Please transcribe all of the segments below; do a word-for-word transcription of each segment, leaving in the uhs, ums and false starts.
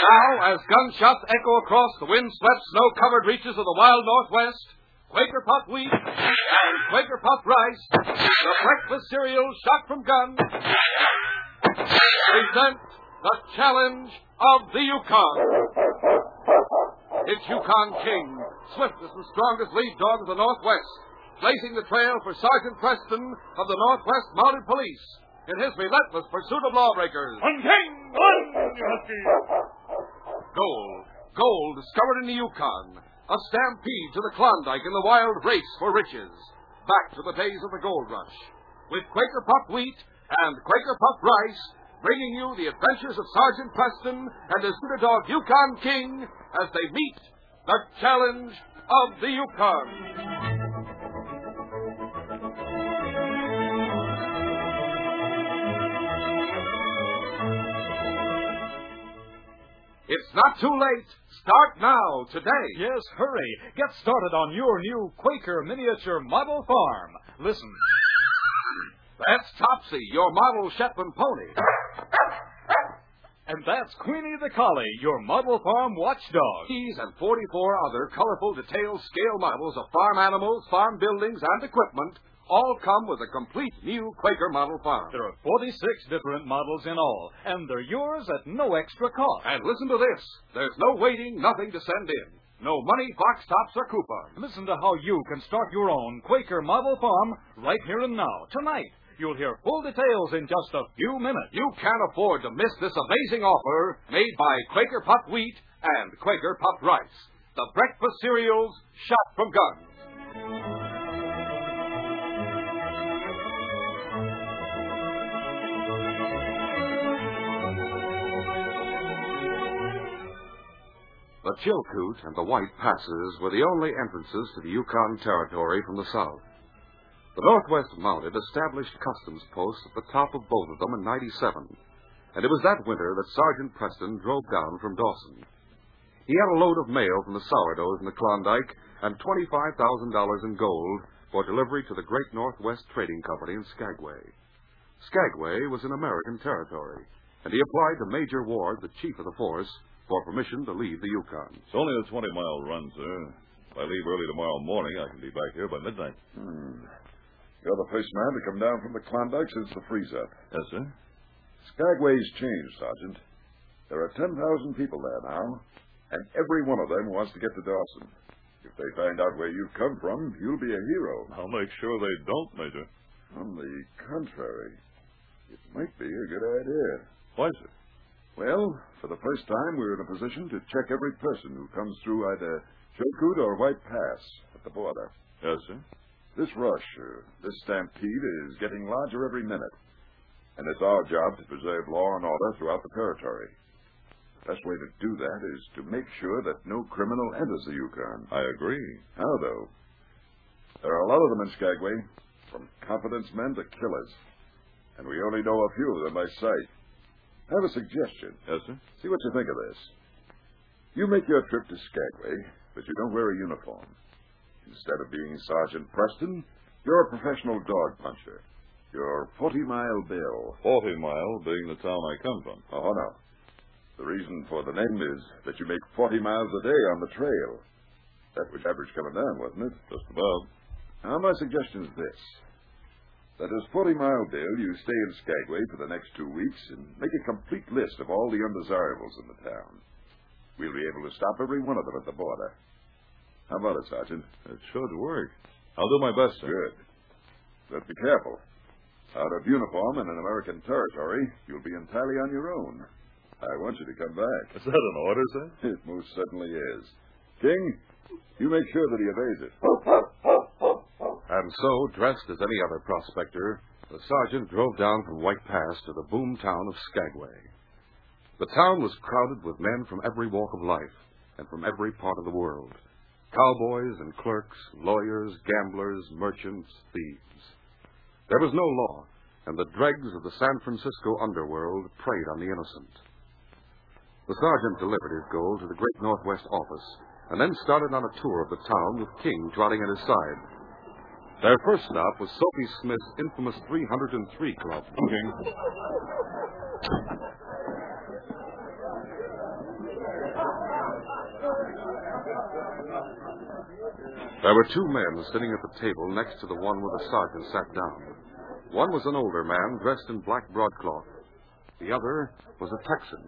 Now, as gunshots echo across the wind-swept, snow-covered reaches of the wild Northwest, Quaker Puff Wheat and Quaker Puff Rice, the breakfast cereal shot from guns, present the challenge of the Yukon. It's Yukon King, swiftest and strongest lead dog of the Northwest, blazing the trail for Sergeant Preston of the Northwest Mounted Police in his relentless pursuit of lawbreakers. On King! On, you husky! Gold, gold discovered in the Yukon, a stampede to the Klondike in the wild race for riches, back to the days of the gold rush, with Quaker Puff Wheat and Quaker Puff Rice, bringing you the adventures of Sergeant Preston and his underdog Yukon King as they meet the challenge of the Yukon. It's not too late. Start now, today. Yes, hurry. Get started on your new Quaker miniature model farm. Listen. That's Topsy, your model Shetland pony. And that's Queenie the Collie, your model farm watchdog. These and forty-four other colorful, detailed scale models of farm animals, farm buildings, and equipment all come with a complete new Quaker model farm. There are forty-six different models in all, and they're yours at no extra cost. And listen to this. There's no waiting, nothing to send in. No money, box tops, or coupons. Listen to how you can start your own Quaker model farm right here and now, tonight. You'll hear full details in just a few minutes. You can't afford to miss this amazing offer made by Quaker Puff Wheat and Quaker Puff Rice, the breakfast cereals shot from guns. The Chilkoot and the White Passes were the only entrances to the Yukon Territory from the south. The Northwest Mounted established customs posts at the top of both of them in ninety-seven, and it was that winter that Sergeant Preston drove down from Dawson. He had a load of mail from the sourdoughs in the Klondike and twenty-five thousand dollars in gold for delivery to the Great Northwest Trading Company in Skagway. Skagway was in American territory, and he applied to Major Ward, the chief of the force, for permission to leave the Yukon. It's only a twenty-mile run, sir. If I leave early tomorrow morning, I can be back here by midnight. Hmm. You're the first man to come down from the Klondike since the freeze-up. Yes, sir. Skagway's changed, Sergeant. There are ten thousand people there now, and every one of them wants to get to Dawson. If they find out where you've come from, you'll be a hero. I'll make sure they don't, Major. On the contrary, it might be a good idea. Why, sir? Well, for the first time, we're in a position to check every person who comes through either Chilkoot or White Pass at the border. Yes, sir. This rush, uh, this stampede, is getting larger every minute, and it's our job to preserve law and order throughout the territory. The best way to do that is to make sure that no criminal enters the Yukon. I agree. How, though? There are a lot of them in Skagway, from confidence men to killers, and we only know a few of them by sight. I have a suggestion. Yes, sir? See what you think of this. You make your trip to Skagway, but you don't wear a uniform. Instead of being Sergeant Preston, you're a professional dog puncher. You're forty-mile Bill. Forty Mile being the town I come from. Oh, no. The reason for the name is that you make forty miles a day on the trail. That was average coming down, wasn't it? Just about. Now, my suggestion is this. That as forty-mile Bill, you stay in Skagway for the next two weeks and make a complete list of all the undesirables in the town. We'll be able to stop every one of them at the border. How about it, Sergeant? It should work. I'll do my best, sir. Good. But be careful. Out of uniform in an American territory, you'll be entirely on your own. I want you to come back. Is that an order, sir? It most certainly is. King, you make sure that he obeys it. And so, dressed as any other prospector, the sergeant drove down from White Pass to the boom town of Skagway. The town was crowded with men from every walk of life and from every part of the world. Cowboys and clerks, lawyers, gamblers, merchants, thieves. There was no law, and the dregs of the San Francisco underworld preyed on the innocent. The sergeant delivered his gold to the Great Northwest office, and then started on a tour of the town with King trotting at his side. Their first stop was Sophie Smith's infamous three hundred three Club. King. There were two men sitting at the table next to the one where the sergeant sat down. One was an older man dressed in black broadcloth. The other was a Texan.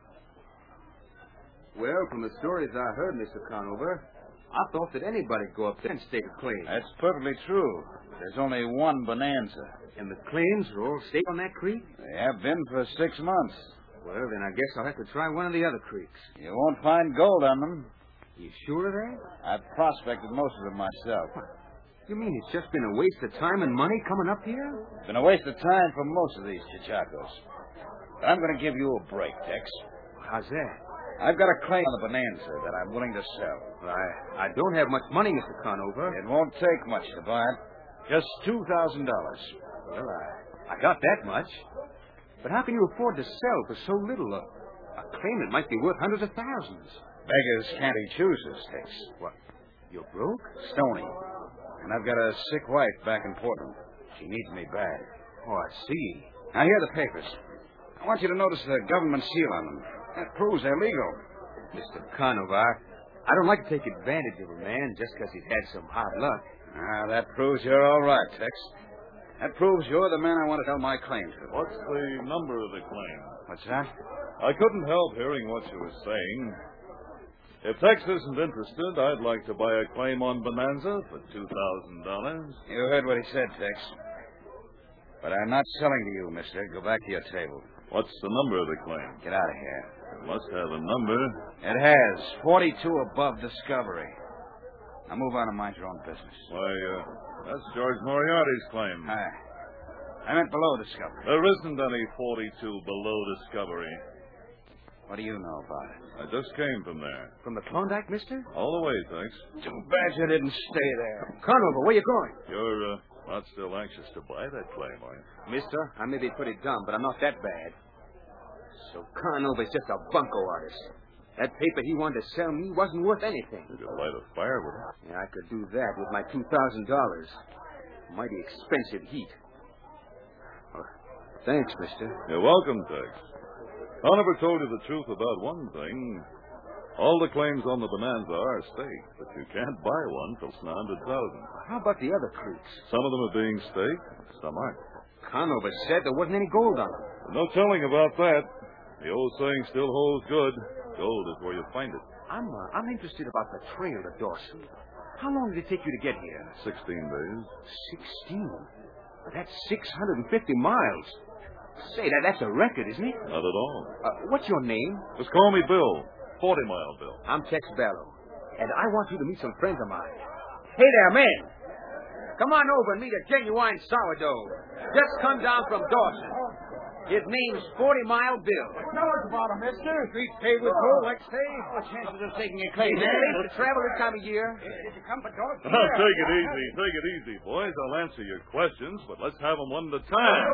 Well, from the stories I heard, Mister Conover, I thought that anybody'd go up there and stake a claim. That's perfectly true. There's only one Bonanza. And the claims are all staked on that creek? They have been for six months. Well, then I guess I'll have to try one of the other creeks. You won't find gold on them. You sure of that? I've prospected most of them myself. You mean it's just been a waste of time and money coming up here? It's been a waste of time for most of these chachacos. But I'm going to give you a break, Tex. How's that? I've got a claim on the Bonanza that I'm willing to sell. Well, I, I don't have much money, Mister Conover. It won't take much to buy it. Just two thousand dollars. Well, I, I got that much. But how can you afford to sell for so little? A, a claim that might be worth hundreds of thousands. Beggars can't be choosers, Tex. What? You're broke? Stony. And I've got a sick wife back in Portland. She needs me bad. Oh, I see. Now, here are the papers. I want you to notice the government seal on them. That proves they're legal. Mister Conover, I, I don't like to take advantage of a man just because he's had some hard luck. Ah, that proves you're all right, Tex. That proves you're the man I want to tell my claim to. What's the number of the claim? What's that? I couldn't help hearing what you were saying. If Tex isn't interested, I'd like to buy a claim on Bonanza for two thousand dollars. You heard what he said, Tex. But I'm not selling to you, mister. Go back to your table. What's the number of the claim? Get out of here. It must have a number. It has. forty-two above Discovery. Now move on and mind your own business. Why, uh, that's George Moriarty's claim. Hi. I meant below Discovery. There isn't any forty-two below Discovery. What do you know about it? I just came from there. From the Klondike, mister? All the way, thanks. Too bad you didn't stay there. Conover, where you going? You're uh, not still anxious to buy that claim, are you? Mister, I may be pretty dumb, but I'm not that bad. So Conover's just a bunco artist. That paper he wanted to sell me wasn't worth anything. You could light a fire with it. Yeah, I could do that with my two thousand dollars. Mighty expensive heat. Well, thanks, mister. You're welcome, Tex. Conover told you the truth about one thing. All the claims on the Bonanza are staked, but you can't buy one for a hundred thousand. How about the other creeks? Some of them are being staked, some aren't. Conover said there wasn't any gold on them. No telling about that. The old saying still holds good. Gold is where you find it. I'm uh, I'm interested about the trail to Dawson. How long did it take you to get here? Sixteen days. Sixteen? Well, that's six hundred fifty miles. Say, that that's a record, isn't it? Not at all. Uh, what's your name? Just call me Bill. Forty Mile Bill. I'm Tex Bellow. And I want you to meet some friends of mine. Hey there, man. Come on over and meet a genuine sourdough. Just come down from Dawson. His name's Forty Mile Bill. Tell us about him, mister. Streets paved with gold, like say. What chances of taking a claim? He's safe to travel this time of year. Did you come for Dawson? Oh, take it easy. Take it easy, boys. I'll answer your questions, but let's have them one at a time.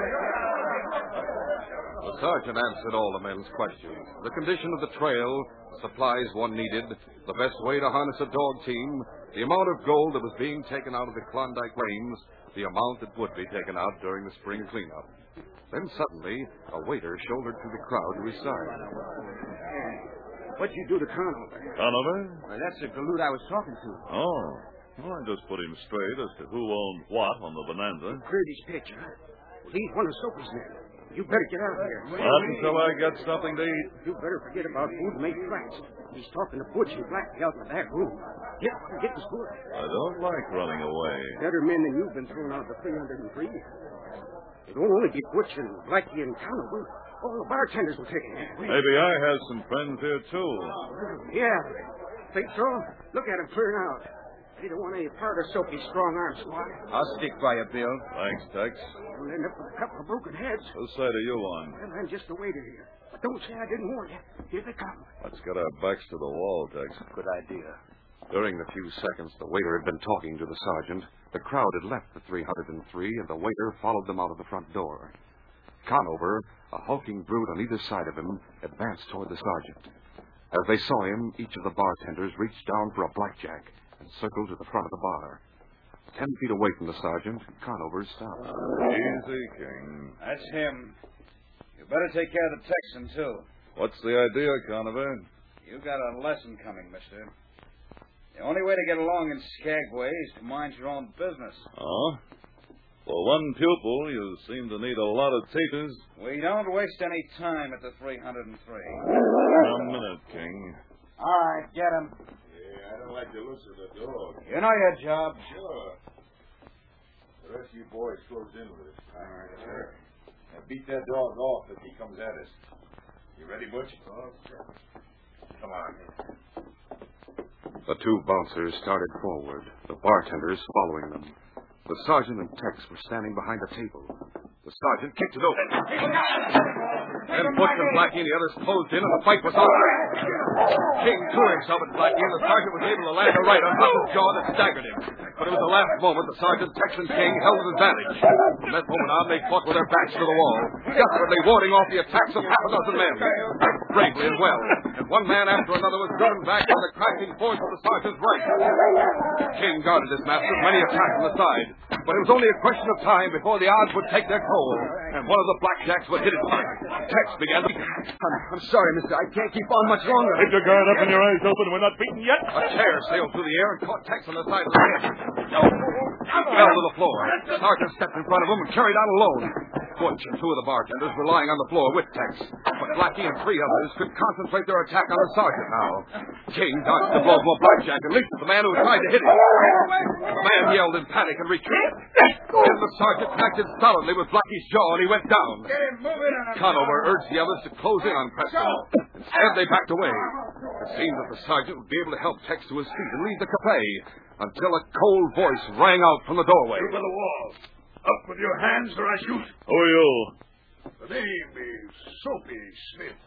The sergeant answered all the men's questions. The condition of the trail, the supplies one needed, the best way to harness a dog team, the amount of gold that was being taken out of the Klondike claims, the amount that would be taken out during the spring cleanup. Then suddenly, a waiter shouldered through the crowd to his side. What'd you do to Conover? Conover? Well, that's the galoot I was talking to. Oh. Well, I just put him straight as to who owned what on the Bonanza. Cleared his picture. He's one of Soapy's men. You better get out of here. Not until I get something to eat. You better forget about food and make tracks. He's talking to Butch and Blackie out in the back room. Get, get this boy. I don't like running away. Better men than you've been thrown out of the three hundred three. It won't only be Butch and Blackie and Conover. All the bartenders will take it. Maybe I have some friends here, too. Yeah. Think so? Look at him clearing out. He don't want any part of Soapy's strong arm squad. I'll stick by you, Bill. Thanks, Tex. We'll end up with a couple of broken heads. Whose side are you on? Well, I'm just a waiter here. But don't say I didn't warn you. Here they come. Let's get our backs to the wall, Tex. Good idea. During the few seconds the waiter had been talking to the sergeant, the crowd had left the three hundred three, and the waiter followed them out of the front door. Conover, a hulking brute on either side of him, advanced toward the sergeant. As they saw him, each of the bartenders reached down for a blackjack and circled to the front of the bar. Ten feet away from the sergeant, Conover stopped. Easy, King. That's him. You better take care of the Texan, too. What's the idea, Conover? You got a lesson coming, mister. The only way to get along in Skagway is to mind your own business. Oh? For one pupil, you seem to need a lot of teachers. We don't waste any time at the three oh three. A minute, King. All right, get him. Yeah, I don't like the looks of the dog. You know your job. Sure. The rest of you boys close in with us. All right, sir. Now beat that dog off if he comes at us. You ready, Butch? Oh, sure. Come on. The two bouncers started forward, the bartenders following them. The sergeant and Tex were standing behind a table. The sergeant kicked it open. Then Butch and Blackie and the others closed in, and the fight was on. King threw himself at Blackie, and the sergeant was able to land a right on top of his jaw that staggered him. But it was the last moment the sergeant, Tex, and King held an advantage. From that moment on, they fought with their backs to the wall, desperately warding off the attacks of half a dozen men. Bravely and well, and one man after another was driven back by the crashing force of the sergeant's right. King guarded his master many a time from the side, but it was only a question of time before the odds would take their toll, and one of the blackjacks would hit his heart. Tex began to... I'm, I'm sorry, mister. I can't keep on much longer. Keep your guard up and your eyes open. We're not beaten yet. A chair sailed through the air and caught Tex on the side of the head. He fell to the floor. The sergeant stepped in front of him and carried out alone. Butch and two of the bartenders were lying on the floor with Tex, but Blackie and three others could concentrate their attack on the sergeant now. King dodged the blow from a blackjack and leaped at the man who tried to hit him. The man yelled in panic and retreated. Then the sergeant acted solidly with Blackie's jaw, and he went down. Get him moving. Conover urged the others to close in on Preston. Instead, they backed away. It seemed that the sergeant would be able to help Tex to his feet and leave the cafe until a cold voice rang out from the doorway. Over the wall. Up with your hands or I shoot. Who are you? The name is Soapy Smith.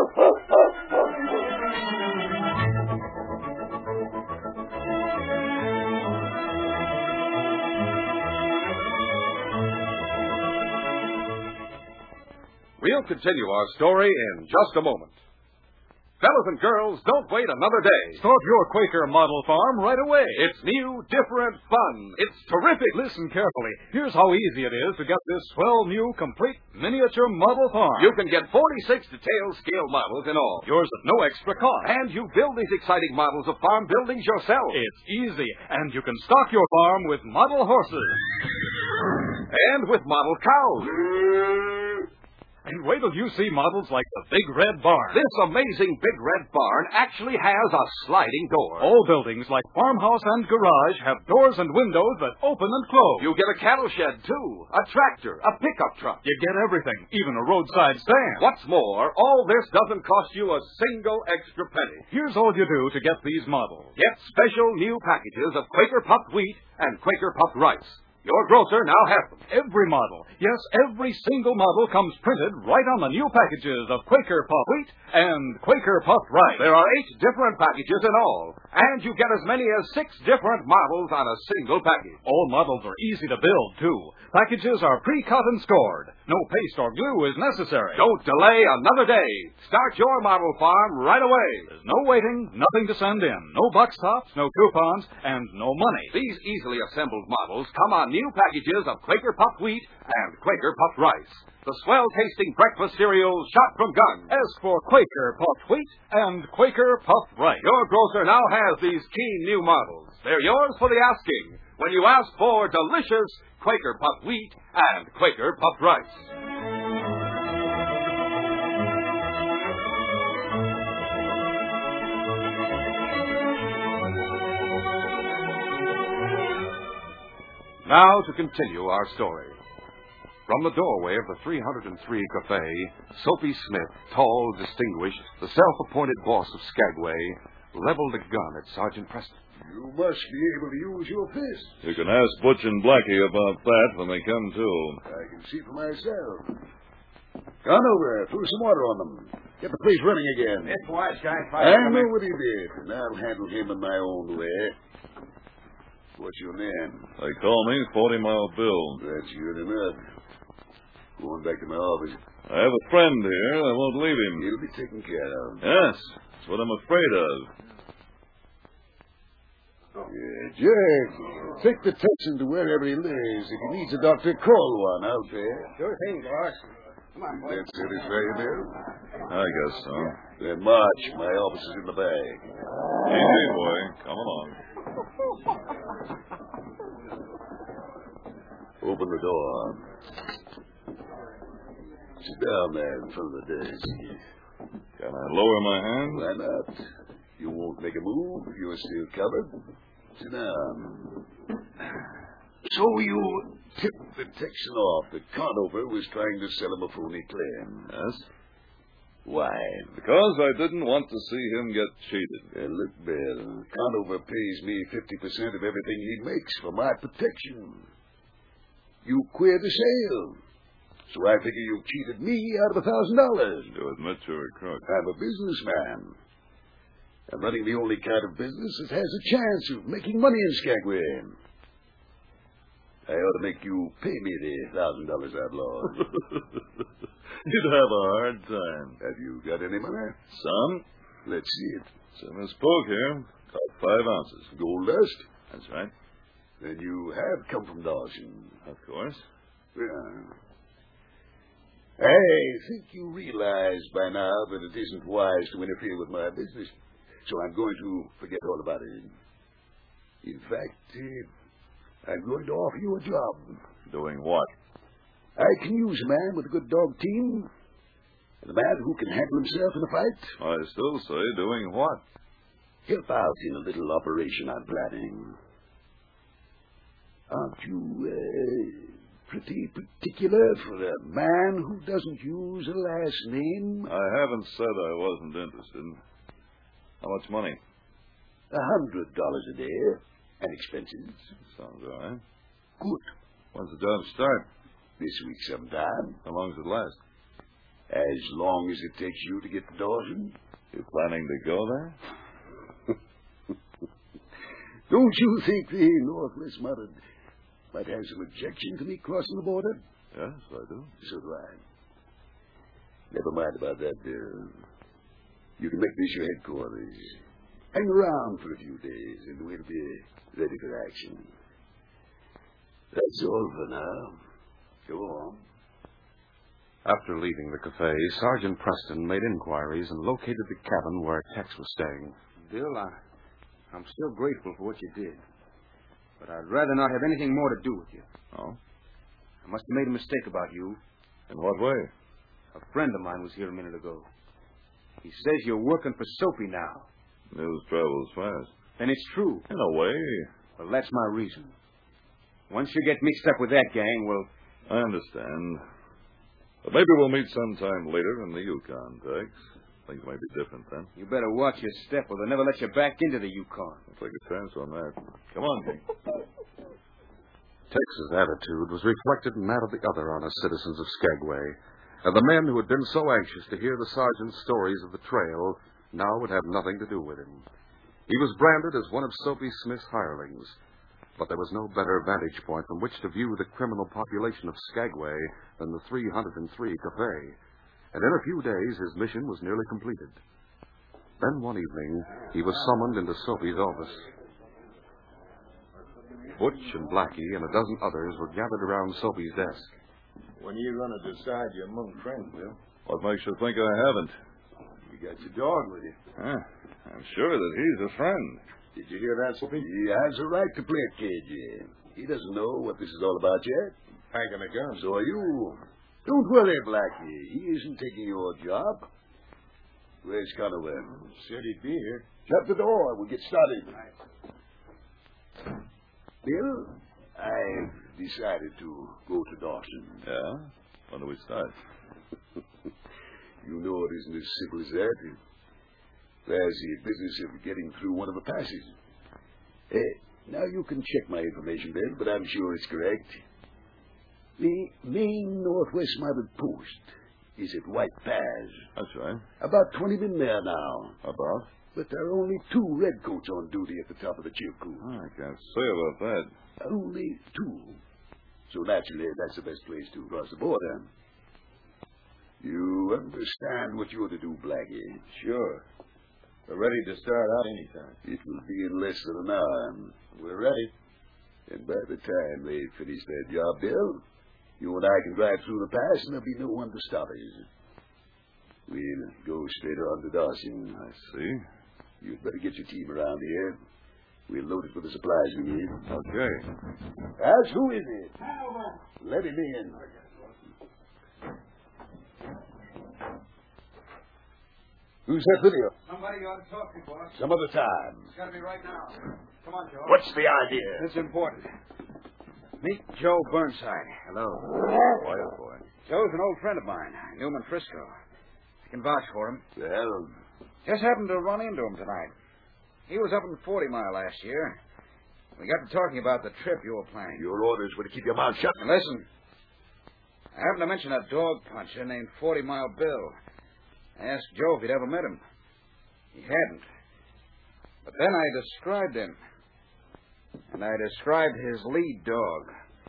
We'll continue our story in just a moment. Fellas and girls, don't wait another day. Start your Quaker model farm right away. It's new, different fun. It's terrific. Listen carefully. Here's how easy it is to get this swell new, complete, miniature model farm. You can get forty-six detailed scale models in all. Yours at no extra cost. And you build these exciting models of farm buildings yourself. It's easy, and you can stock your farm with model horses. And with model cows. And wait till you see models like the Big Red Barn. This amazing Big Red Barn actually has a sliding door. All buildings like farmhouse and garage have doors and windows that open and close. You get a cattle shed, too. A tractor, a pickup truck. You get everything, even a roadside stand. What's more, all this doesn't cost you a single extra penny. Here's all you do to get these models. Get special new packages of Quaker puffed wheat and Quaker puffed rice. Your grocer now has them. Every model, yes, every single model comes printed right on the new packages of Quaker Puffed Wheat and Quaker Puffed Rice. There are eight different packages in all, and you get as many as six different models on a single package. All models are easy to build, too. Packages are pre-cut and scored. No paste or glue is necessary. Don't delay another day. Start your model farm right away. There's no waiting, nothing to send in, no box tops, no coupons, and no money. These easily assembled models come on new packages of Quaker Puffed Wheat and Quaker Puffed Rice, the swell-tasting breakfast cereal shot from guns. Ask for Quaker Puffed Wheat and Quaker Puffed Rice. Your grocer now has these keen new models. They're yours for the asking when you ask for delicious Quaker Puffed Wheat and Quaker Puffed Rice. Now to continue our story. From the doorway of the three oh three Cafe, Soapy Smith, tall, distinguished, the self-appointed boss of Skagway, leveled a gun at Sergeant Preston. You must be able to use your fist. You can ask Butch and Blackie about that when they come to. I can see for myself. Conover, threw some water on them. Get the place running again. This wise guy... I know what he did, and I'll handle him in my own way. What's your name? They call me Forty Mile Bill. That's good enough. Going back to my office. I have a friend here. I won't leave him. He'll be taken care of. Yes, that's what I'm afraid of. Yeah, Jack, take the Texan to wherever he lives. If he needs a doctor, call one out there. Sure thing, boss. Come on, boy. That satisfy you, Bill? I guess so. Then march. My office is in the bag. Easy, boy. Come along. Open the door. Sit down there in front of the desk. Can I lower my hand? Why not? You won't make a move. You're still covered. Sit down. So you tipped the Texan off that Conover was trying to sell him a phony claim. Yes. Why? Because I didn't want to see him get cheated. Uh, look, Bill, Conover pays me fifty percent of everything he makes for my protection. You queered the sale. So I figure you cheated me out of a thousand dollars. You admit you're a crook. I'm a businessman. I'm running the only kind of business that has a chance of making money in Skagway. I ought to make you pay me the thousand dollars I've lost. You'd have a hard time. Have you got any money? Some. Let's see it. Some of spoke here. About five ounces. Gold dust? That's right. Then you have come from Dawson. Of course. Yeah. I think you realize by now that it isn't wise to interfere with my business, so I'm going to forget all about it. In fact, uh, I'm going to offer you a job. Doing what? I can use a man with a good dog team, and a man who can handle himself in a fight. I still say doing what? Help out in a little operation I'm planning. Aren't you, uh... pretty particular for a man who doesn't use a last name? I haven't said I wasn't interested. How much money? A hundred dollars a day and expenses. Sounds all right. Good. When's the job start? This week sometime. How long does it last? As long as it takes you to get to Dawson. You planning to go there? Don't you think the Northwest might, might have some objection to me crossing the border? Yes, I do. So do I. Never mind about that, Bill. You can make this your headquarters. Hang around for a few days, and we'll be ready for action. That's all for now. Go on. After leaving the cafe, Sergeant Preston made inquiries and located the cabin where Tex was staying. Bill, I, I'm still grateful for what you did. But I'd rather not have anything more to do with you. Oh? I must have made a mistake about you. In what way? A friend of mine was here a minute ago. He says you're working for Soapy now. News travels fast. And it's true. In a way. Well, that's my reason. Once you get mixed up with that gang, well... I understand. But maybe we'll meet sometime later in the Yukon, Tex. Things may be different then. You better watch your step or they'll never let you back into the Yukon. I'll take a chance on that. Come on, King. Tex's attitude was reflected in that of the other honest citizens of Skagway, and the men who had been so anxious to hear the sergeant's stories of the trail now would have nothing to do with him. He was branded as one of Soapy Smith's hirelings, but there was no better vantage point from which to view the criminal population of Skagway than the three hundred three Cafe, and in a few days his mission was nearly completed. Then one evening he was summoned into Soapy's office. Butch and Blackie and a dozen others were gathered around Soapy's desk. When are you going to decide you're among friends, Bill? What makes you think I haven't? You got your dog with you. Huh? I'm sure that he's a friend. Did you hear that, Soapy? He has a right to placate you. He doesn't know what this is all about yet. Packing a gun. So are you. Don't worry, Blackie. He isn't taking your job. Where's Conover? Said he'd be here. Shut the door. We'll get started. Bill, I've decided to go to Dawson. Yeah? When do we start? You know it isn't as simple as that. There's the business of getting through one of the passes. Uh, now, you can check my information, Bill, but I'm sure it's correct. The main Northwest Mounted Post is at White Pass. That's right. About twenty men there now. About? But there are only two redcoats on duty at the top of the Chilkoot. Oh, I can't say about that. Only two. So naturally, that's the best place to cross the border. You understand what you're to do, Blackie? Sure. We're ready to start out anytime. It will be in less than an hour. We're ready. And by the time they finish their job, Bill, you and I can drive through the pass and there'll be no one to stop us. We'll go straight on to Dawson. I see. You'd better get your team around here. We'll load it with the supplies we need. Okay. As who is it? Let him in. Who's that with you? Somebody you ought to talk to, boss. Some other time. It's got to be right now. Come on, Joe. What's the idea? It's important. Meet Joe Burnside. Hello. Quiet, boy. Joe's an old friend of mine, Newman Frisco. I can vouch for him. Well, Just happened to run into him tonight. He was up in Forty Mile last year. We got to talking about the trip you were planning. your orders were to keep your mouth shut. And listen, I happened to mention a dog puncher named Forty Mile Bill. I asked Joe if he'd ever met him. He hadn't. But then I described him. And I described his lead dog.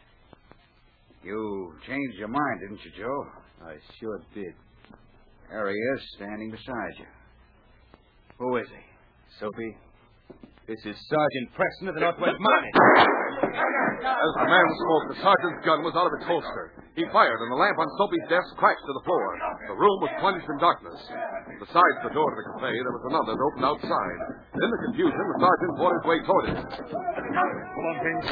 You changed your mind, didn't you, Joe? I sure did. There he is, standing beside you. Who is he? Soapy, this is Sergeant Preston of the Northwest Mounted. As the man spoke, the sergeant's gun was out of its holster. He fired, and the lamp on Soapy's desk crashed to the floor. The room was plunged in darkness. Besides the door to the cafe, there was another that opened outside. In the confusion, the sergeant fought his way toward it. Come on, King.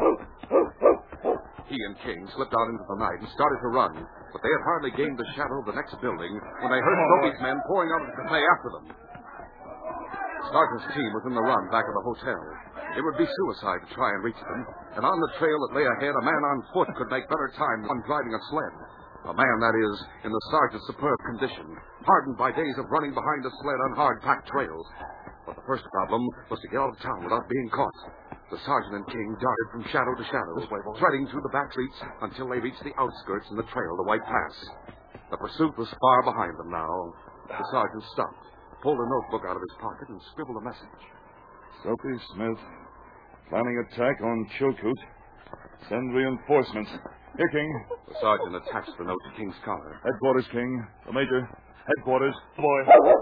He and King slipped out into the night and started to run, but they had hardly gained the shadow of the next building when they heard Soapy's men pouring out of the cafe after them. The sergeant's team was in the run back of the hotel. It would be suicide to try and reach them, and on the trail that lay ahead, a man on foot could make better time than driving a sled. A man, that is, in the sergeant's superb condition, hardened by days of running behind a sled on hard-packed trails. But the first problem was to get out of town without being caught. The sergeant and King darted from shadow to shadow, threading through the back streets until they reached the outskirts and the trail to White Pass. The pursuit was far behind them now. The sergeant stopped, pulled a notebook out of his pocket, and scribbled a message. Soapy Smith, planning attack on Chilcoot. Send reinforcements. Here, King. The sergeant attached the note to King's collar. Headquarters, King. The Major. Headquarters. Boy.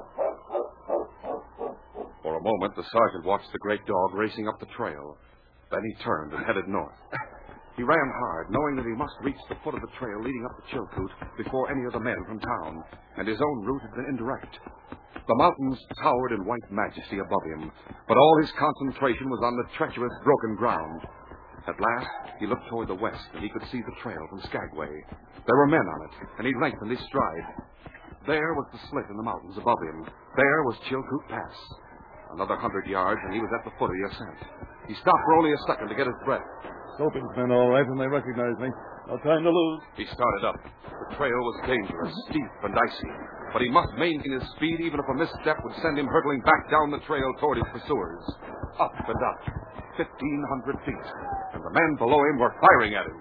For a moment, the sergeant watched the great dog racing up the trail. Then he turned and headed north. He ran hard, knowing that he must reach the foot of the trail leading up to Chilcoot before any of the men from town, and his own route had been indirect. The mountains towered in white majesty above him, but all his concentration was on the treacherous, broken ground. At last, he looked toward the west, and he could see the trail from Skagway. There were men on it, and he lengthened his stride. There was the slit in the mountains above him. There was Chilcoot Pass. Another hundred yards, and he was at the foot of the ascent. He stopped for only a second to get his breath. Soapy's men all right, and they recognize me. No time to lose. He started up. The trail was dangerous, steep, and icy. But he must maintain his speed, even if a misstep would send him hurtling back down the trail toward his pursuers. Up and up, fifteen hundred feet, and the men below him were firing at him.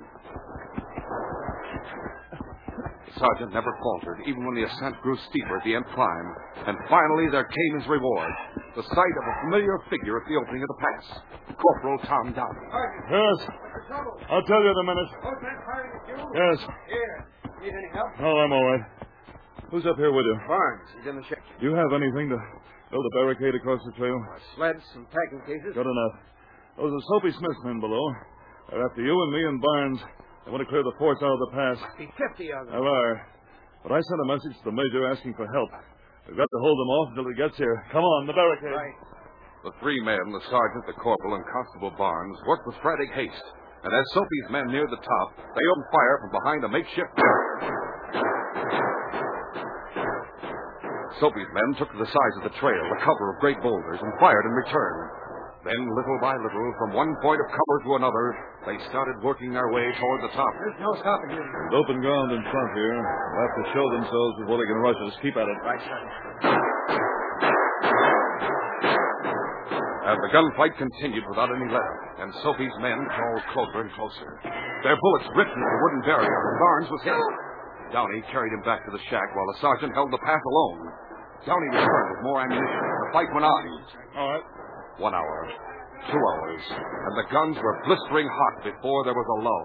The sergeant never faltered, even when the ascent grew steeper at the end climb. And finally, there came his reward, the sight of a familiar figure at the opening of the pass. Corporal Tom Downey. Yes. I'll tell you in a minute. Those men firing at you? Yes. Here. Need any help? Oh, I'm all right. Who's up here with you? Barnes. He's in the shack. Do you have anything to build a barricade across the trail? Sleds, some packing cases. Good enough. Those are Soapy Smith's men below. They're after you and me and Barnes. They want to clear the forts out of the pass. Be fifty of them. There are. But I sent a message to the Major asking for help. We've got to hold them off until he gets here. Come on, the barricade. Right. The three men, the sergeant, the corporal, and Constable Barnes, worked with frantic haste. And as Soapy's men neared the top, they opened fire from behind a makeshift barricade. Soapy's men took to the sides of the trail, the cover of great boulders, and fired in return. Then, little by little, from one point of cover to another, they started working their way toward the top. There's no stopping here. There's open ground in front here. They'll have to show themselves before they can rush us. Keep at it. Right, son. As the gunfight continued without any letter, and Soapy's men crawled closer and closer. Their bullets ripped into the wooden barrier, and Barnes was hit. Downey carried him back to the shack while the sergeant held the path alone. Downey returned with more ammunition. The fight went on. All right. One hour, two hours, and the guns were blistering hot before there was a lull.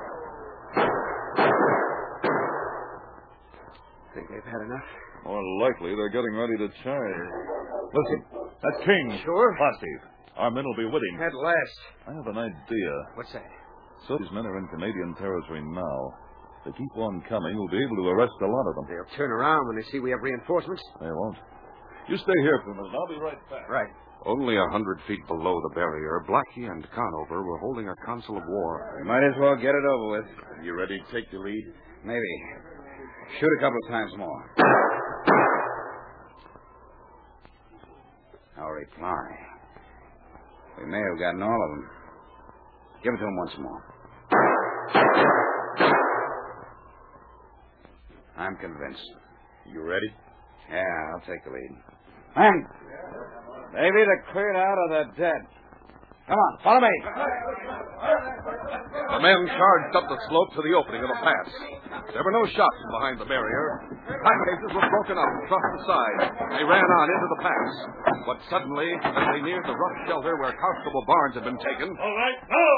Think they've had enough? More likely, they're getting ready to charge. Listen, that's King. Sure. Steve. Our men will be with him. At last. I have an idea. What's that? So these men are in Canadian territory now. they keep on coming, we'll be able to arrest a lot of them. They'll turn around when they see we have reinforcements. They won't. You stay here for a minute. I'll be right back. Right. Only a hundred feet below the barrier, Blackie and Conover were holding a council of war. We might as well get it over with. You ready to take the lead? Maybe. Shoot a couple of times more. No reply. We may have gotten all of them. Give it to him once more. I'm convinced. You ready? Yeah, I'll take the lead. Men! Maybe they're cleared out of the dead. Come on, follow me. The men charged up the slope to the opening of the pass. There were no shots from behind the barrier. Pine were broken up across the side. They ran on into the pass. But suddenly, as they neared the rough shelter where Constable Barnes had been taken... All right, go!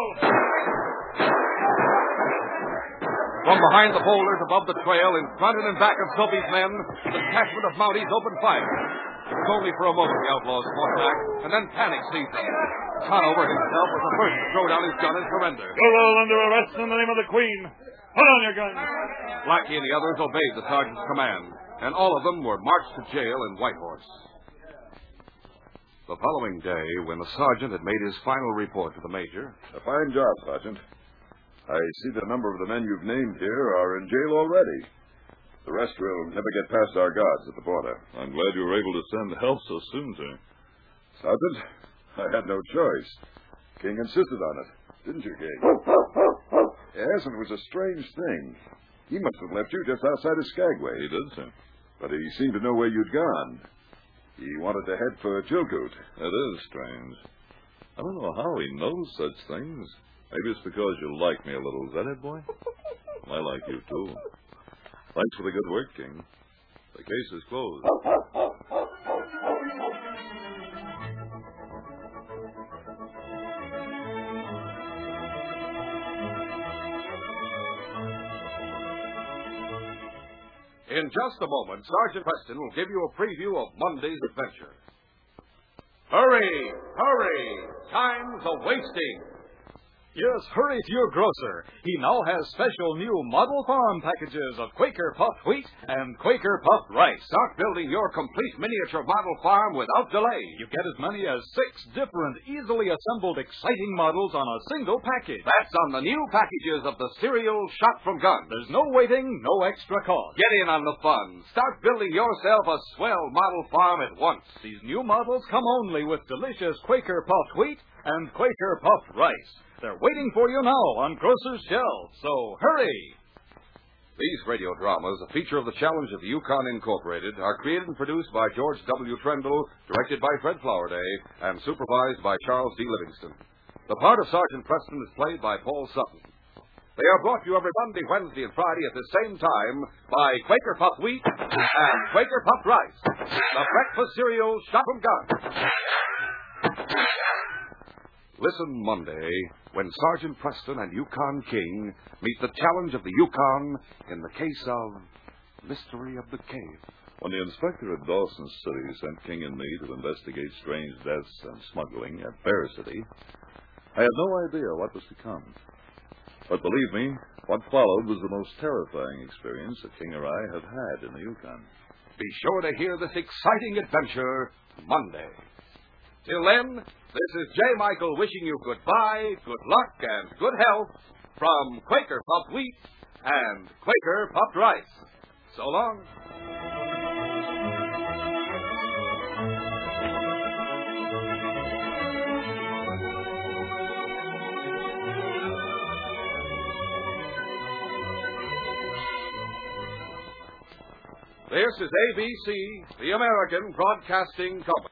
From behind the boulders above the trail, in front and in back of Soapy's men, the detachment of Mounties opened fire. It was only for a moment the outlaws fought back, and then panic seized them. Conover himself was the first to throw down his gun and surrender. You're all under arrest in the name of the Queen. Put on your guns. Blackie and the others obeyed the sergeant's command, and all of them were marched to jail in Whitehorse. The following day, when the sergeant had made his final report to the major... A fine job, Sergeant. I see the number of the men you've named here are in jail already. The rest will never get past our guards at the border. I'm glad you were able to send help so soon, sir. Sergeant, I had no choice. King insisted on it. Didn't you, King? Yes, and it was a strange thing. He must have left you just outside of Skagway. He did, sir. But he seemed to know where you'd gone. He wanted to head for Chilkoot. That is strange. I don't know how he knows such things. Maybe it's because you like me a little. Is that it, boy? I like you, too. Thanks for the good work, King. The case is closed. In just a moment, Sergeant Preston will give you a preview of Monday's adventure. Hurry! Hurry! Time's a-wasting! Yes, hurry to your grocer. He now has special new Model Farm packages of Quaker Puffed Wheat and Quaker Puffed Rice. Start building your complete miniature model farm without delay. You get as many as six different, easily assembled, exciting models on a single package. That's on the new packages of the cereal Shot from Guns. There's no waiting, no extra cost. Get in on the fun. Start building yourself a swell model farm at once. These new models come only with delicious Quaker Puffed Wheat and Quaker Puffed Rice. They're waiting for you now on grocer's shelves, so hurry! These radio dramas, a feature of the Challenge of the Yukon Incorporated, are created and produced by George W. Trendle, directed by Fred Flowerday, and supervised by Charles D. Livingston. The part of Sergeant Preston is played by Paul Sutton. They are brought to you every Monday, Wednesday, and Friday at the same time by Quaker Puffed Wheat and Quaker Puffed Rice, the breakfast cereal Shot from Guns. Listen Monday when Sergeant Preston and Yukon King meet the challenge of the Yukon in the case of Mystery of the Cave. When the inspector at Dawson City sent King and me to investigate strange deaths and smuggling at Bear City, I had no idea what was to come. But believe me, what followed was the most terrifying experience that King or I have had in the Yukon. Be sure to hear this exciting adventure Monday. Till then, this is J. Michael wishing you goodbye, good luck, and good health from Quaker Puffed Wheat and Quaker Puffed Rice. So long. This is A B C, the American Broadcasting Company.